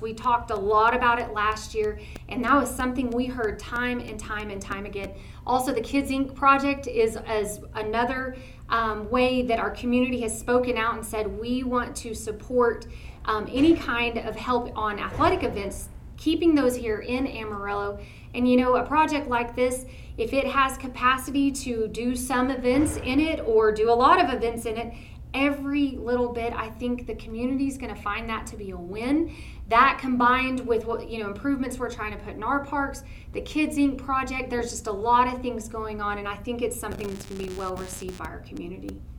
We talked a lot about it last year, and that was something we heard time and time and time again. Also, the Kids Inc. project is as another way that our community has spoken out and said we want to support any kind of help on athletic events, keeping those here in Amarillo. And a project like this, if it has capacity to do some events in it or do a lot of events in it, every little bit, I think the community is going to find that to be a win. That combined with what improvements we're trying to put in our parks, the Kids Inc. project, there's just a lot of things going on, and I think it's something that's going to be well received by our community.